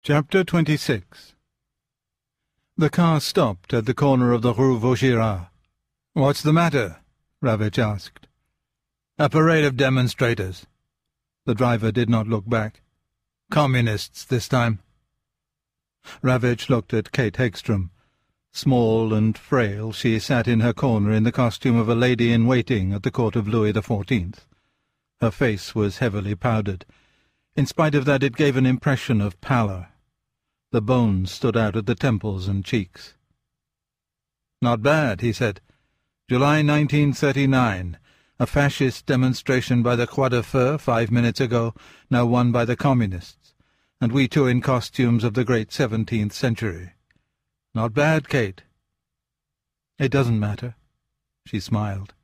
Chapter 26. The car stopped at the corner of the Rue Vaugirard. "What's the matter?" Ravitch asked. "A parade of demonstrators." The driver did not look back. "Communists this time." Ravitch looked at Kate Hegström. Small and frail, she sat in her corner in the costume of a lady-in-waiting at the court of Louis XIV. Her face was heavily powdered. In spite of that, it gave an impression of pallor. The bones stood out at the temples and cheeks. "Not bad," he said. "July 1939. A fascist demonstration by the Croix de Feu 5 minutes ago, now won by the Communists, and we two in costumes of the great 17th century. Not bad, Kate." "It doesn't matter." She smiled.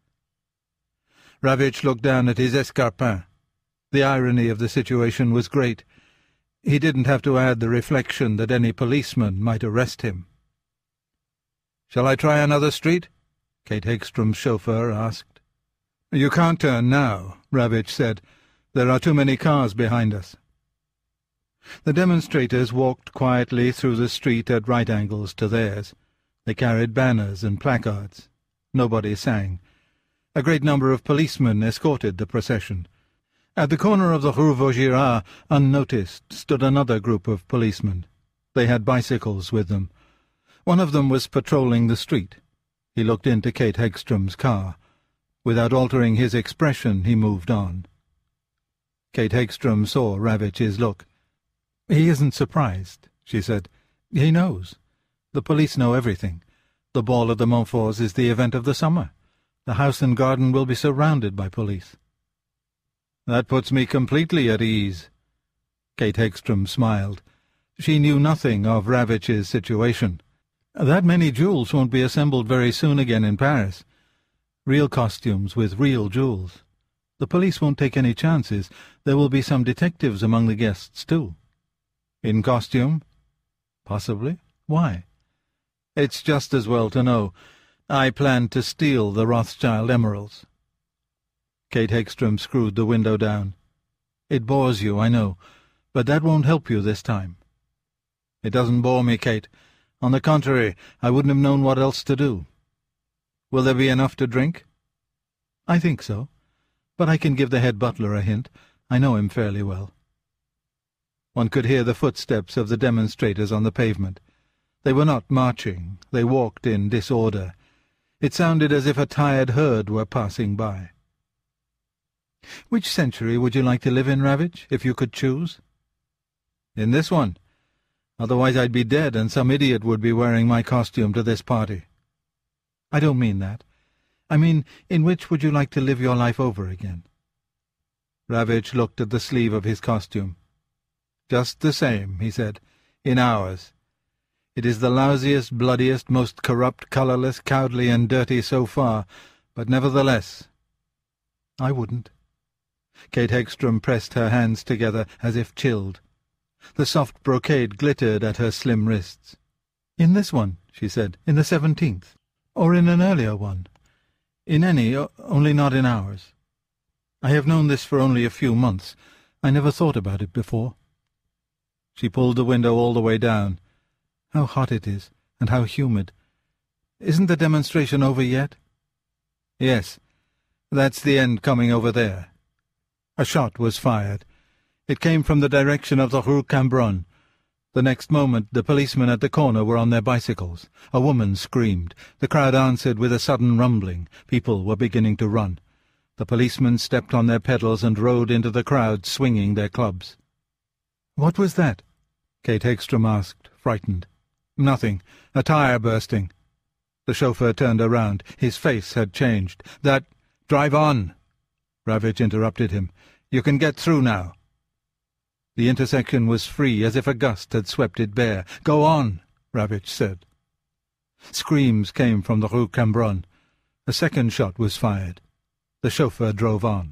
Ravitch looked down at his escarpin. The irony of the situation was great. He didn't have to add the reflection that any policeman might arrest him. "Shall I try another street?" Kate Hegström's chauffeur asked. "You can't turn now," Ravitch said. "There are too many cars behind us." The demonstrators walked quietly through the street at right angles to theirs. They carried banners and placards. Nobody sang. A great number of policemen escorted the procession. At the corner of the Rue Vaugirard, unnoticed, stood another group of policemen. They had bicycles with them. One of them was patrolling the street. He looked into Kate Hegström's car. Without altering his expression, he moved on. Kate Hegström saw Ravitch's look. "He isn't surprised," she said. "He knows. The police know everything. The ball at the Montforts is the event of the summer. The house and garden will be surrounded by police." "That puts me completely at ease." Kate Hegström smiled. She knew nothing of Ravitch's situation. That many jewels won't be assembled very soon again in Paris. Real costumes with real jewels. The police won't take any chances. There will be some detectives among the guests, too. "In costume?" "Possibly. Why?" "It's just as well to know. I plan to steal the Rothschild emeralds." Kate Hegström screwed the window down. "It bores you, I know, but that won't help you this time." "It doesn't bore me, Kate. On the contrary, I wouldn't have known what else to do." "Will there be enough to drink?" "I think so. But I can give the head butler a hint. I know him fairly well." One could hear the footsteps of the demonstrators on the pavement. They were not marching. They walked in disorder. It sounded as if a tired herd were passing by. "Which century would you like to live in, Ravitch, if you could choose?" "In this one. Otherwise I'd be dead, and some idiot would be wearing my costume to this party." "I don't mean that. I mean, in which would you like to live your life over again?" Ravitch looked at the sleeve of his costume. "Just the same," he said, "in ours. It is the lousiest, bloodiest, most corrupt, colourless, cowardly, and dirty so far, but nevertheless—" "I wouldn't." Kate Hegström pressed her hands together as if chilled. The soft brocade glittered at her slim wrists. "In this one," she said, "in the 17th, or in an earlier one. In any, only not in ours. I have known this for only a few months. I never thought about it before." She pulled the window all the way down. "How hot it is, and how humid. Isn't the demonstration over yet?" "Yes. That's the end coming over there." A shot was fired. It came from the direction of the Rue Cambronne. The next moment the policemen at the corner were on their bicycles. A woman screamed. The crowd answered with a sudden rumbling. People were beginning to run. The policemen stepped on their pedals and rode into the crowd, swinging their clubs. "What was that?" Kate Hegström asked, frightened. "Nothing. A tire bursting." The chauffeur turned around. His face had changed. "Drive on!" Ravitch interrupted him. "You can get through now." The intersection was free, as if a gust had swept it bare. "Go on," Ravitch said. Screams came from the Rue Cambronne. A second shot was fired. The chauffeur drove on.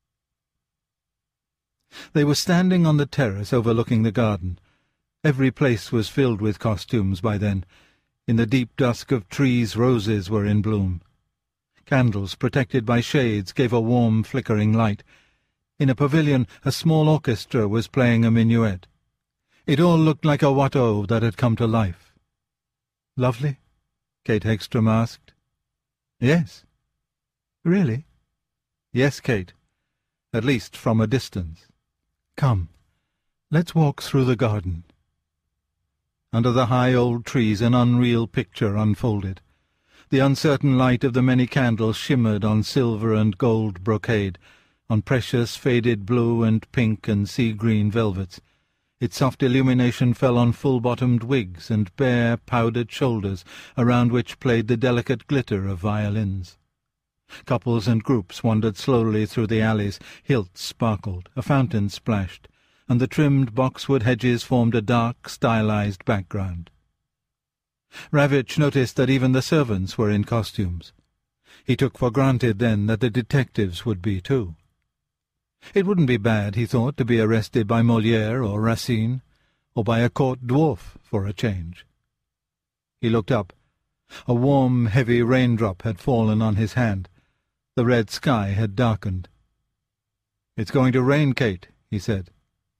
They were standing on the terrace overlooking the garden. Every place was filled with costumes by then. In the deep dusk of trees, roses were in bloom. Candles, protected by shades, gave a warm, flickering light. In a pavilion, a small orchestra was playing a minuet. It all looked like a Watteau that had come to life. "Lovely?" Kate Hegstrom asked. "Yes." "Really?" "Yes, Kate. At least from a distance. Come, let's walk through the garden." Under the high old trees an unreal picture unfolded. The uncertain light of the many candles shimmered on silver and gold brocade, on precious faded blue and pink and sea-green velvets. Its soft illumination fell on full-bottomed wigs and bare, powdered shoulders, around which played the delicate glitter of violins. Couples and groups wandered slowly through the alleys, hilts sparkled, a fountain splashed, and the trimmed boxwood hedges formed a dark, stylized background. Ravitch noticed that even the servants were in costumes. He took for granted then that the detectives would be too. It wouldn't be bad, he thought, to be arrested by Molière or Racine, or by a court dwarf for a change. He looked up. A warm, heavy raindrop had fallen on his hand. The red sky had darkened. "It's going to rain, Kate," he said.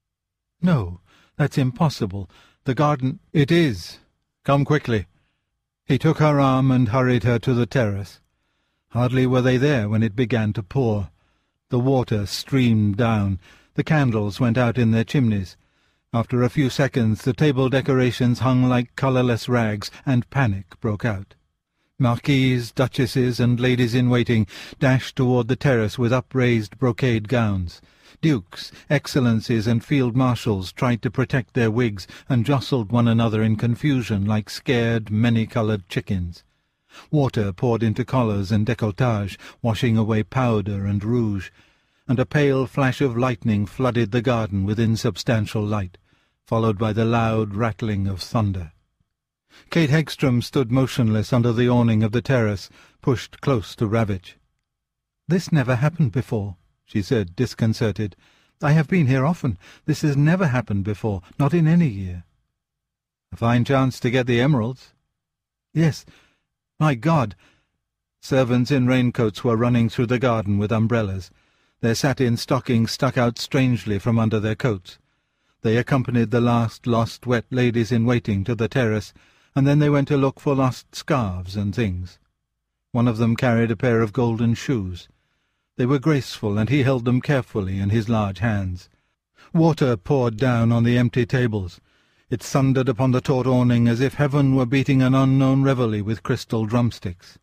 "No, that's impossible. The garden—" "It is. Come quickly." He took her arm and hurried her to the terrace. Hardly were they there when it began to pour. The water streamed down. The candles went out in their chimneys. After a few seconds the table decorations hung like colourless rags, and panic broke out. Marquises, duchesses, and ladies-in-waiting dashed toward the terrace with upraised brocade gowns. Dukes, excellencies, and field marshals tried to protect their wigs and jostled one another in confusion like scared, many-coloured chickens. Water poured into collars and décolletage, washing away powder and rouge, and a pale flash of lightning flooded the garden with insubstantial light, followed by the loud rattling of thunder. Kate Hegstrom stood motionless under the awning of the terrace, pushed close to Ravitch. "This never happened before," she said, disconcerted. "I have been here often. This has never happened before, not in any year." "A fine chance to get the emeralds." "Yes. My God!" Servants in raincoats were running through the garden with umbrellas. Their satin stockings stuck out strangely from under their coats. They accompanied the last lost wet ladies-in-waiting to the terrace, and then they went to look for lost scarves and things. One of them carried a pair of golden shoes. They were graceful, and he held them carefully in his large hands. Water poured down on the empty tables. It thundered upon the taut awning as if heaven were beating an unknown reveille with crystal drumsticks.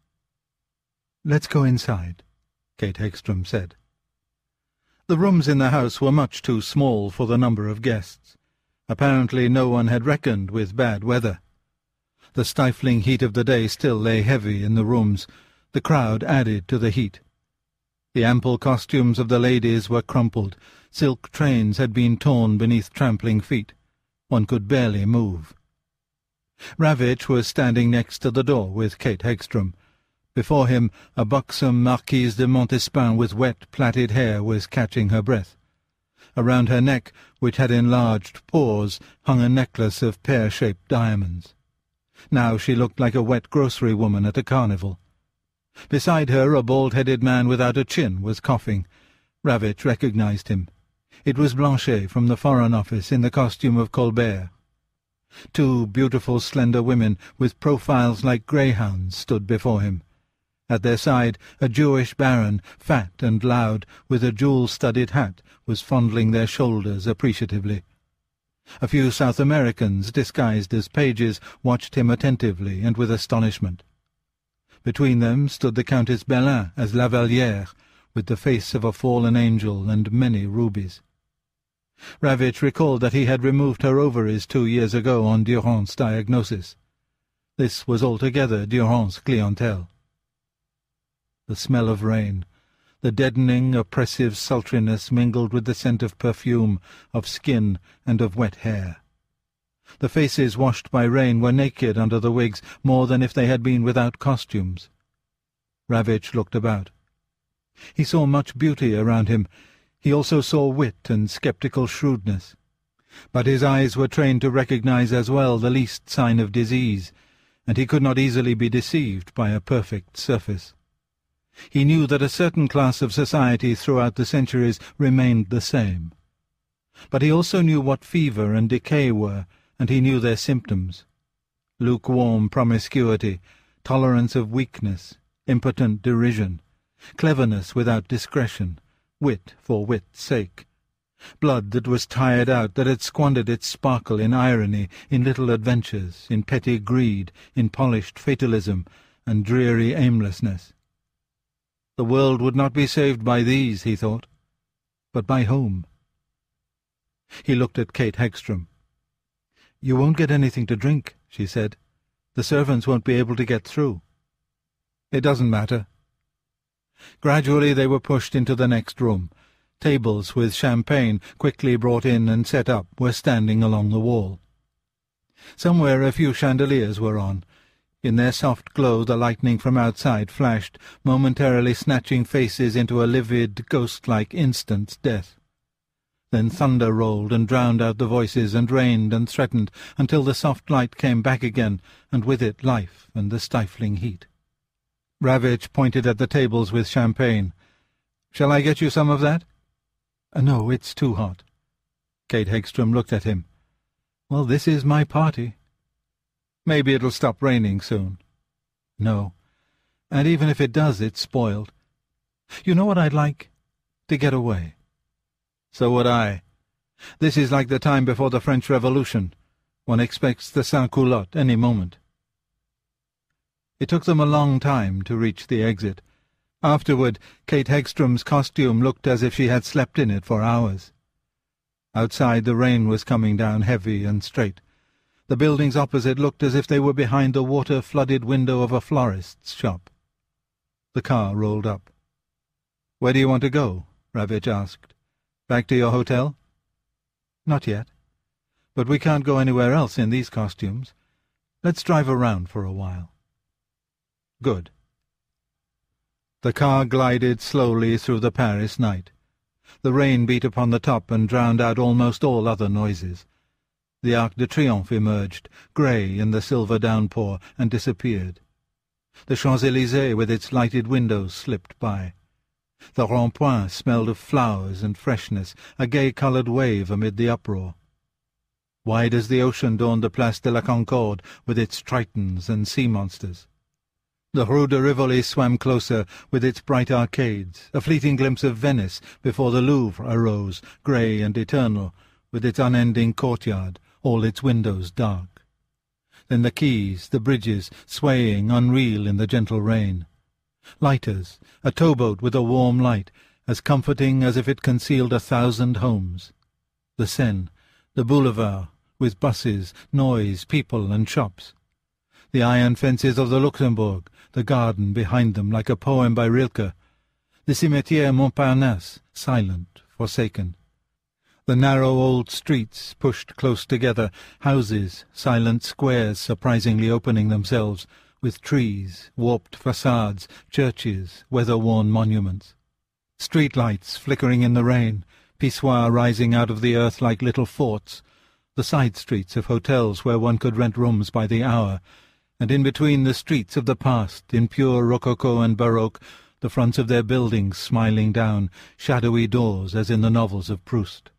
"Let's go inside," Kate Hegstrom said. The rooms in the house were much too small for the number of guests. Apparently no one had reckoned with bad weather. The stifling heat of the day still lay heavy in the rooms. The crowd added to the heat. The ample costumes of the ladies were crumpled. Silk trains had been torn beneath trampling feet. One could barely move. Ravitch was standing next to the door with Kate Hegstrom. Before him a buxom Marquise de Montespan with wet, plaited hair was catching her breath. Around her neck, which had enlarged pores, hung a necklace of pear-shaped diamonds. Now she looked like a wet grocery woman at a carnival. Beside her a bald-headed man without a chin was coughing. Ravitch recognized him. It was Blanchet from the Foreign Office in the costume of Colbert. Two beautiful slender women with profiles like greyhounds stood before him. At their side a Jewish baron, fat and loud, with a jewel-studded hat, was fondling their shoulders appreciatively. A few South Americans, disguised as pages, watched him attentively and with astonishment. Between them stood the Countess Belin as La Vallière, with the face of a fallen angel and many rubies. Ravitch recalled that he had removed her ovaries 2 years ago on Durand's diagnosis. This was altogether Durand's clientele. The smell of rain, the deadening, oppressive sultriness mingled with the scent of perfume, of skin, and of wet hair. The faces washed by rain were naked under the wigs more than if they had been without costumes. Ravitch looked about. He saw much beauty around him. He also saw wit and sceptical shrewdness. But his eyes were trained to recognize as well the least sign of disease, and he could not easily be deceived by a perfect surface. He knew that a certain class of society throughout the centuries remained the same. But he also knew what fever and decay were, and he knew their symptoms. Lukewarm promiscuity, tolerance of weakness, impotent derision, cleverness without discretion, wit for wit's sake, blood that was tired out, that had squandered its sparkle in irony, in little adventures, in petty greed, in polished fatalism, and dreary aimlessness. The world would not be saved by these, he thought, but by whom? He looked at Kate Hegstrom. "You won't get anything to drink," she said. "The servants won't be able to get through." "It doesn't matter." Gradually they were pushed into the next room. Tables with champagne, quickly brought in and set up, were standing along the wall. Somewhere a few chandeliers were on. In their soft glow the lightning from outside flashed, momentarily snatching faces into a livid, ghost-like instant's death. Then thunder rolled and drowned out the voices, and rained and threatened, until the soft light came back again, and with it life and the stifling heat. Ravitch pointed at the tables with champagne. "Shall I get you some of that?" "No, it's too hot." Kate Hegstrom looked at him. "Well, this is my party." "Maybe it'll stop raining soon." "No. And even if it does, it's spoiled. You know what I'd like? To get away." "So would I. This is like the time before the French Revolution. One expects the sans-culotte any moment." It took them a long time to reach the exit. Afterward, Kate Hegstrom's costume looked as if she had slept in it for hours. Outside the rain was coming down heavy and straight. The buildings opposite looked as if they were behind the water-flooded window of a florist's shop. The car rolled up. "Where do you want to go?" Ravitch asked. "Back to your hotel?" "Not yet. But we can't go anywhere else in these costumes. Let's drive around for a while." "Good." The car glided slowly through the Paris night. The rain beat upon the top and drowned out almost all other noises. The Arc de Triomphe emerged, grey in the silver downpour, and disappeared. The Champs-Élysées with its lighted windows slipped by. The Rond-Point smelled of flowers and freshness, a gay-coloured wave amid the uproar. Wide as the ocean dawned the Place de la Concorde with its tritons and sea-monsters. The Rue de Rivoli swam closer with its bright arcades, a fleeting glimpse of Venice before the Louvre arose, grey and eternal, with its unending courtyard, all its windows dark. Then the quays, the bridges, swaying unreal in the gentle rain. Lighters, a towboat with a warm light, as comforting as if it concealed 1,000 homes. The Seine, the boulevard, with buses, noise, people, and shops. The iron fences of the Luxembourg, the garden behind them like a poem by Rilke. The cimetière Montparnasse, silent, forsaken. The narrow old streets pushed close together, houses, silent squares surprisingly opening themselves, with trees, warped facades, churches, weather-worn monuments. Street-lights flickering in the rain, pissoirs rising out of the earth like little forts, the side streets of hotels where one could rent rooms by the hour, and in between the streets of the past, in pure rococo and baroque, the fronts of their buildings smiling down, shadowy doors as in the novels of Proust.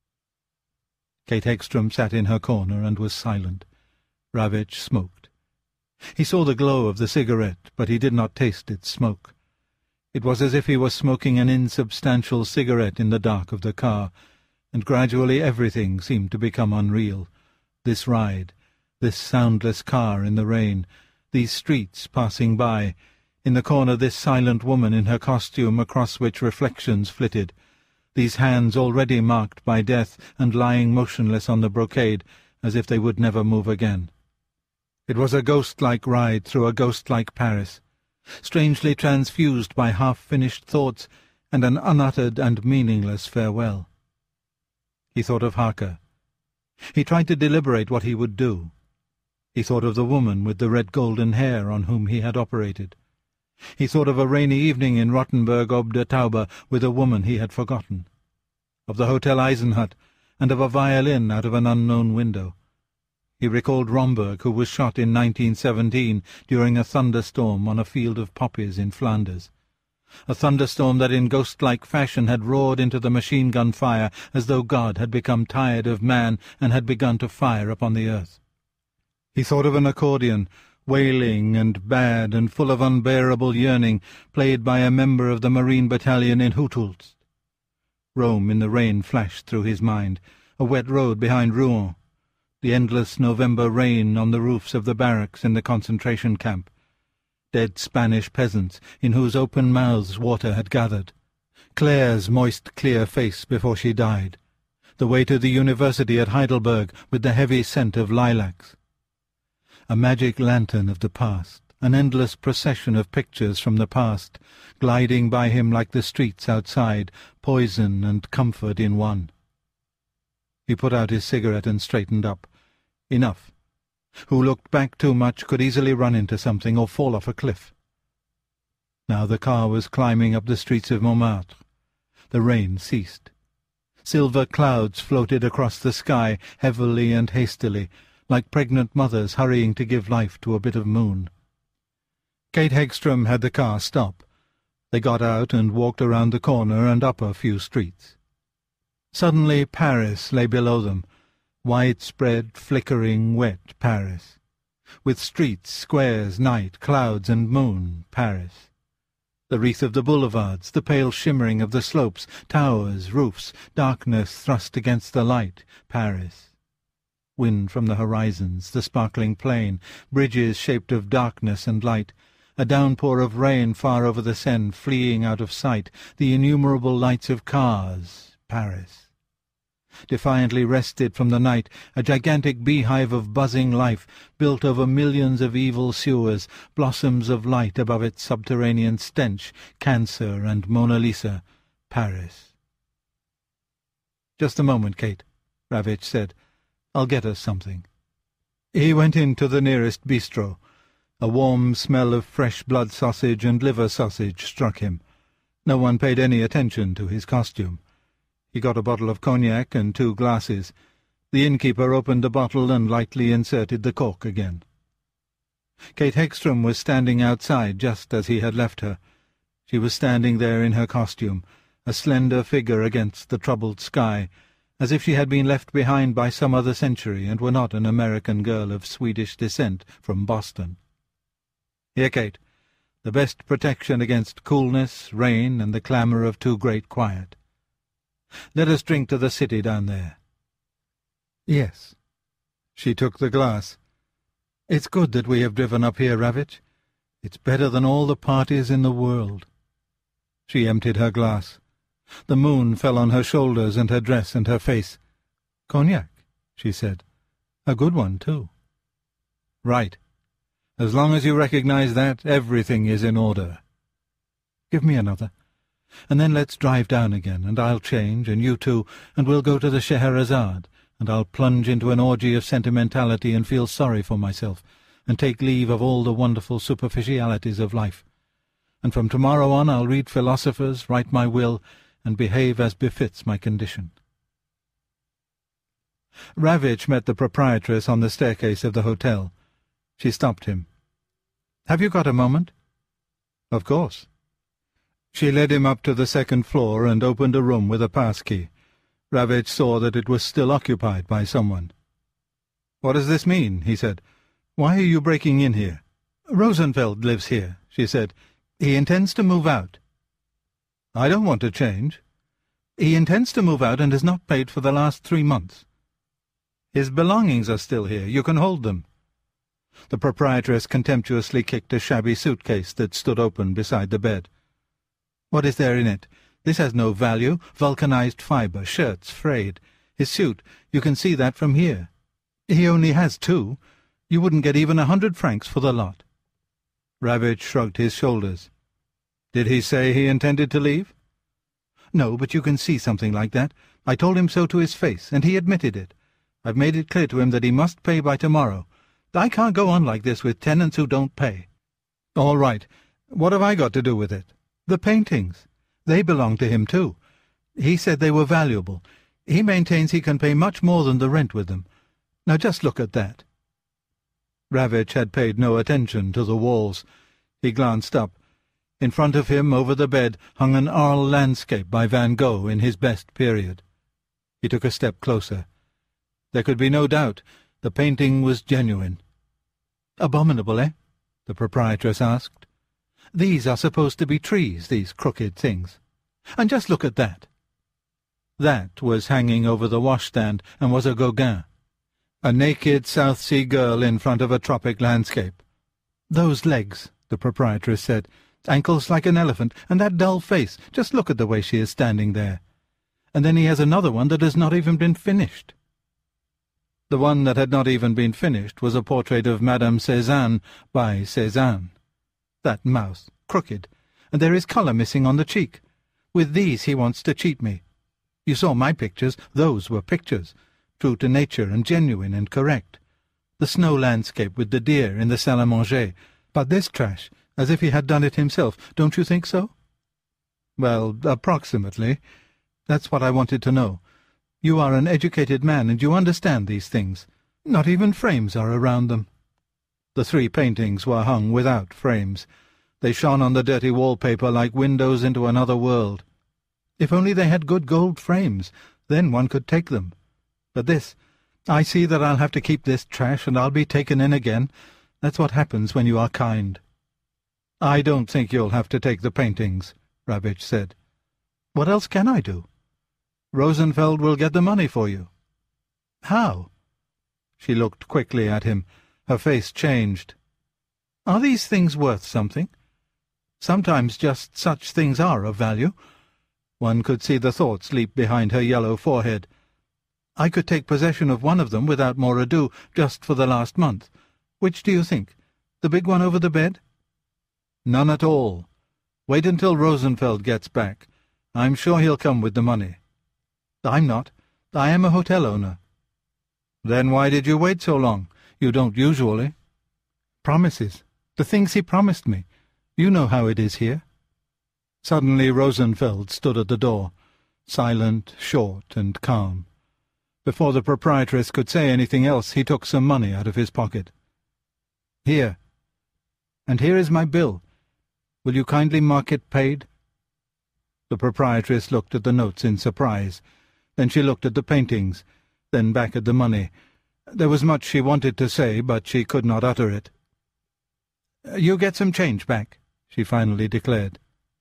Kate Hegstrom sat in her corner and was silent. Ravitch smoked. He saw the glow of the cigarette, but he did not taste its smoke. It was as if he was smoking an insubstantial cigarette in the dark of the car, and gradually everything seemed to become unreal. This ride, this soundless car in the rain, these streets passing by, in the corner this silent woman in her costume across which reflections flitted, these hands already marked by death and lying motionless on the brocade as if they would never move again. It was a ghost-like ride through a ghost-like Paris, strangely transfused by half-finished thoughts and an unuttered and meaningless farewell. He thought of Harker. He tried to deliberate what he would do. He thought of the woman with the red golden hair on whom he had operated. He thought of a rainy evening in Rottenburg ob der Tauber with a woman he had forgotten, of the Hotel Eisenhut, and of a violin out of an unknown window. He recalled Romberg, who was shot in 1917 during a thunderstorm on a field of poppies in Flanders. a thunderstorm that in ghost-like fashion had roared into the machine-gun fire as though God had become tired of man and had begun to fire upon the earth. He thought of an accordion, wailing and bad and full of unbearable yearning, played by a member of the Marine Battalion in Hutulst. Rome in the rain flashed through his mind, a wet road behind Rouen, the endless November rain on the roofs of the barracks in the concentration camp, dead Spanish peasants in whose open mouths water had gathered, Claire's moist, clear face before she died, the way to the university at Heidelberg with the heavy scent of lilacs. A magic lantern of the past, an endless procession of pictures from the past, gliding by him like the streets outside, poison and comfort in one. He put out his cigarette and straightened up. Enough. Who looked back too much could easily run into something or fall off a cliff. Now the car was climbing up the streets of Montmartre. The rain ceased. Silver clouds floated across the sky, heavily and hastily, like pregnant mothers hurrying to give life to a bit of moon. Kate Hegström had the car stop. They got out and walked around the corner and up a few streets. Suddenly Paris lay below them, widespread, flickering, wet Paris, with streets, squares, night, clouds and moon, Paris. The wreath of the boulevards, the pale shimmering of the slopes, towers, roofs, darkness thrust against the light, Paris. Wind from the horizons, the sparkling plain, bridges shaped of darkness and light, a downpour of rain far over the Seine fleeing out of sight, the innumerable lights of cars, Paris. Defiantly wrested from the night, a gigantic beehive of buzzing life, built over millions of evil sewers, blossoms of light above its subterranean stench, cancer and Mona Lisa, Paris. "Just a moment, Kate," Ravitch said. "I'll get us something." He went into the nearest bistro. A warm smell of fresh blood sausage and liver sausage struck him. No one paid any attention to his costume. He got a bottle of cognac and 2 glasses. The innkeeper opened the bottle and lightly inserted the cork again. Kate Hegström was standing outside just as he had left her. She was standing there in her costume, a slender figure against the troubled sky, as if she had been left behind by some other century and were not an American girl of Swedish descent from Boston. "Here, Kate, the best protection against coolness, rain, and the clamour of too great quiet. Let us drink to the city down there." "Yes." She took the glass. "It's good that we have driven up here, Ravitch. It's better than all the parties in the world." She emptied her glass. The moon fell on her shoulders and her dress and her face. "Cognac," she said. "A good one, too." "Right. As long as you recognize that, everything is in order." "Give me another. And then let's drive down again, and I'll change, and you too, and we'll go to the Scheherazade, and I'll plunge into an orgy of sentimentality and feel sorry for myself, and take leave of all the wonderful superficialities of life. And from tomorrow on I'll read philosophers, write my will, and behave as befits my condition." Ravitch met the proprietress on the staircase of the hotel. She stopped him. "Have you got a moment?" "Of course." She led him up to the second floor and opened a room with a pass-key. Ravitch saw that it was still occupied by someone. "What does this mean?" he said. "Why are you breaking in here?" "Rosenfeld lives here," she said. "He intends to move out." "I don't want to change." "He intends to move out and has not paid for the last 3 months." "His belongings are still here. You can hold them." The proprietress contemptuously kicked a shabby suitcase that stood open beside the bed. "What is there in it? This has no value. Vulcanized fibre, shirts frayed. His suit, you can see that from here. He only has 2. You wouldn't get even 100 francs for the lot." Ravitch shrugged his shoulders. "Did he say he intended to leave?" "No, but you can see something like that. I told him so to his face, and he admitted it. I've made it clear to him that he must pay by tomorrow. I can't go on like this with tenants who don't pay." "All right. What have I got to do with it?" "The paintings. They belong to him, too. He said they were valuable. He maintains he can pay much more than the rent with them. Now just look at that." Ravitch had paid no attention to the walls. He glanced up. In front of him, over the bed, hung an Arles landscape by Van Gogh in his best period. He took a step closer. There could be no doubt. The painting was genuine. "Abominable, eh?" the proprietress asked. "These are supposed to be trees, these crooked things. And just look at that." That was hanging over the washstand and was a Gauguin, a naked South Sea girl in front of a tropic landscape. "Those legs," the proprietress said, "ankles like an elephant, and that dull face. Just look at the way she is standing there. And then he has another one that has not even been finished." The one that had not even been finished was a portrait of Madame Cézanne by Cézanne. That mouth, crooked, and there is colour missing on the cheek. With these he wants to cheat me. You saw my pictures. Those were pictures, true to nature and genuine and correct. The snow landscape with the deer in the salle à manger. But this trash, as if he had done it himself, don't you think so? Well, approximately. That's what I wanted to know. You are an educated man, and you understand these things. Not even frames are around them." The 3 paintings were hung without frames. They shone on the dirty wallpaper like windows into another world. If only they had good gold frames, then one could take them. But this, I see that I'll have to keep this trash, and I'll be taken in again. That's what happens when you are kind. "I don't think you'll have to take the paintings," Ravitch said. "What else can I do?" "Rosenfeld will get the money for you." "How?" She looked quickly at him. Her face changed. "Are these things worth something? Sometimes just such things are of value." One could see the thoughts leap behind her yellow forehead. "I could take possession of one of them without more ado, just for the last month. Which do you think? The big one over the bed?" "None at all. Wait until Rosenfeld gets back. I'm sure he'll come with the money." "I'm not. I am a hotel owner." "Then why did you wait so long? You don't usually." "Promises. The things he promised me. You know how it is here." Suddenly Rosenfeld stood at the door, silent, short, and calm. Before the proprietress could say anything else, he took some money out of his pocket. "Here. And here is my bill. Will you kindly mark it paid?" The proprietress looked at the notes in surprise. Then she looked at the paintings, then back at the money. There was much she wanted to say, but she could not utter it. "You get some change back," she finally declared.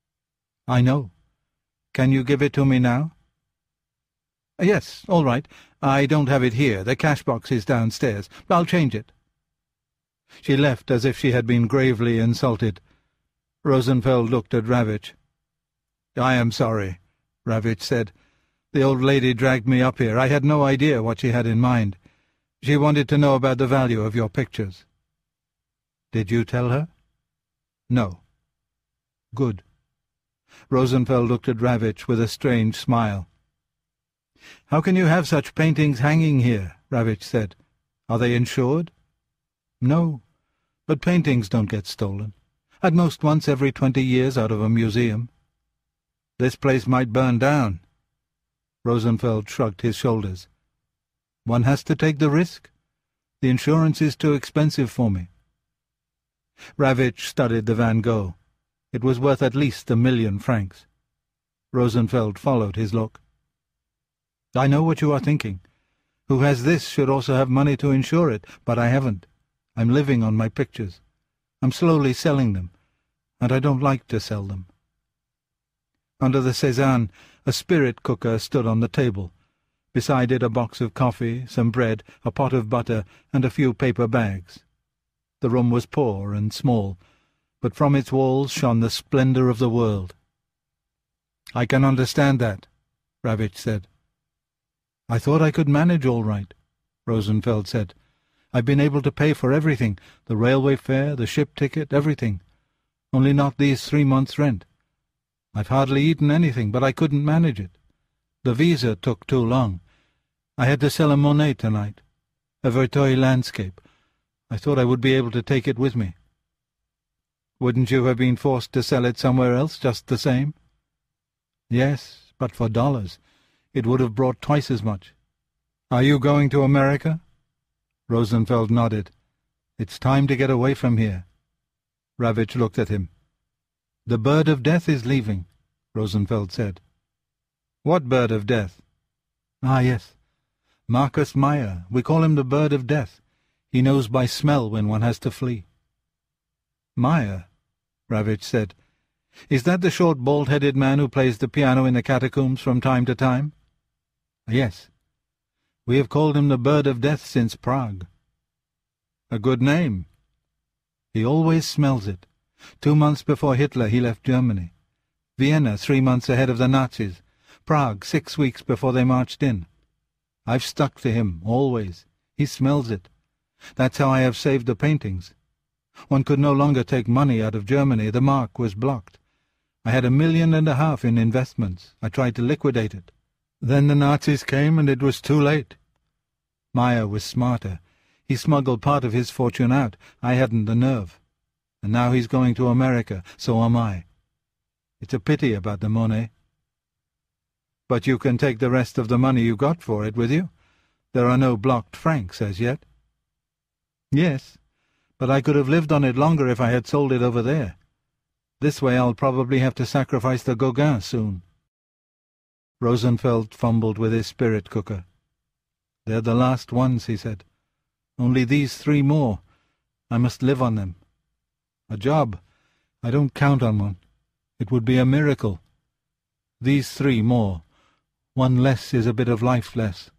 "I know. Can you give it to me now?" "Yes, all right. I don't have it here. The cash box is downstairs. I'll change it." She left as if she had been gravely insulted. Rosenfeld looked at Ravitch. "I am sorry," Ravitch said. "The old lady dragged me up here. I had no idea what she had in mind. She wanted to know about the value of your pictures." "Did you tell her?" "No." "Good." Rosenfeld looked at Ravitch with a strange smile. "How can you have such paintings hanging here?" Ravitch said. "Are they insured?" "No, but paintings don't get stolen. At most once every 20 years out of a museum." "This place might burn down." Rosenfeld shrugged his shoulders. "One has to take the risk. The insurance is too expensive for me." Ravitch studied the Van Gogh. It was worth at least 1,000,000 francs. Rosenfeld followed his look. "I know what you are thinking. Who has this should also have money to insure it, but I haven't. I'm living on my pictures. I'm slowly selling them, and I don't like to sell them." Under the Cézanne, a spirit cooker stood on the table. Beside it a box of coffee, some bread, a pot of butter, and a few paper bags. The room was poor and small, but from its walls shone the splendour of the world. "I can understand that," Ravitch said. "I thought I could manage all right," Rosenfeld said. "I've been able to pay for everything, the railway fare, the ship ticket, everything. Only not these 3 months' rent. I've hardly eaten anything, but I couldn't manage it. The visa took too long. I had to sell a Monet tonight, a Verteuil landscape. I thought I would be able to take it with me." "Wouldn't you have been forced to sell it somewhere else just the same?" "Yes, but for dollars. It would have brought twice as much." "Are you going to America?" Rosenfeld nodded. "It's time to get away from here." Ravitch looked at him. "The bird of death is leaving," Rosenfeld said. "What bird of death?" "Ah, yes. Marcus Meyer. We call him the bird of death. He knows by smell when one has to flee." "Meyer?" Ravitch said. "Is that the short, bald-headed man who plays the piano in the catacombs from time to time?" "Yes. We have called him the bird of death since Prague." "A good name." "He always smells it. 2 months before Hitler he left Germany. Vienna 3 months ahead of the Nazis. Prague 6 weeks before they marched in. I've stuck to him, always. He smells it. That's how I have saved the paintings. One could no longer take money out of Germany. The mark was blocked. I had $1.5 million in investments. I tried to liquidate it. Then the Nazis came and it was too late. Meyer was smarter. He smuggled part of his fortune out. I hadn't the nerve. And now he's going to America, so am I. It's a pity about the Monet." "But you can take the rest of the money you got for it with you? There are no blocked francs as yet." "Yes, but I could have lived on it longer if I had sold it over there. This way I'll probably have to sacrifice the Gauguin soon." Rosenfeld fumbled with his spirit cooker. "They're the last ones," he said. "Only these 3 more. I must live on them. A job. I don't count on one. It would be a miracle. These 3 more. 1 less is a bit of life less."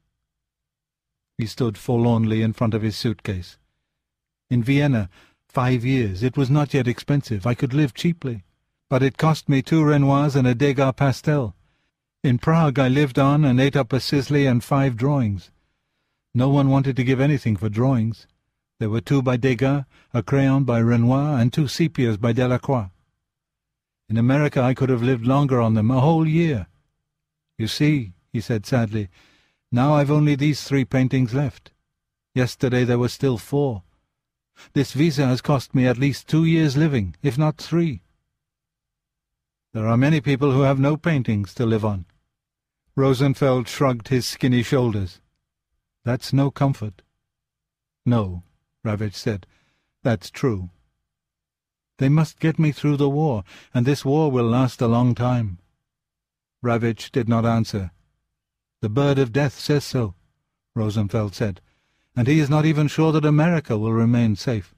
He stood forlornly in front of his suitcase. "In Vienna, 5 years. It was not yet expensive. I could live cheaply. But it cost me 2 Renoirs and a Degas pastel. In Prague I lived on and ate up a Sisley and 5 drawings. No one wanted to give anything for drawings. There were 2 by Degas, a crayon by Renoir, and 2 sepias by Delacroix. In America I could have lived longer on them, a whole year. You see," he said sadly, "now I've only these 3 paintings left. Yesterday there were still 4. This visa has cost me at least 2 years' living, if not 3. There are many people who have no paintings to live on." Rosenfeld shrugged his skinny shoulders. "That's no comfort." "No," Ravitch said. "That's true. They must get me through the war, and this war will last a long time." Ravitch did not answer. "The bird of death says so," Rosenfeld said, "and he is not even sure that America will remain safe."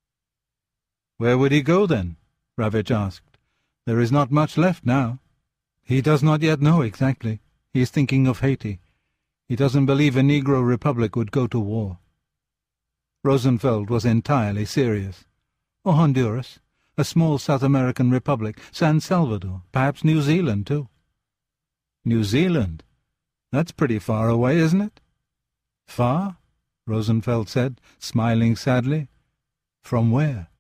"Where would he go, then?" Ravitch asked. "There is not much left now." "He does not yet know exactly. He is thinking of Haiti. He doesn't believe a Negro republic would go to war." Rosenfeld was entirely serious. "Or Honduras, a small South American republic, San Salvador, perhaps New Zealand, too." "New Zealand? That's pretty far away, isn't it?" "Far?" Rosenfeld said, smiling sadly. "From where?"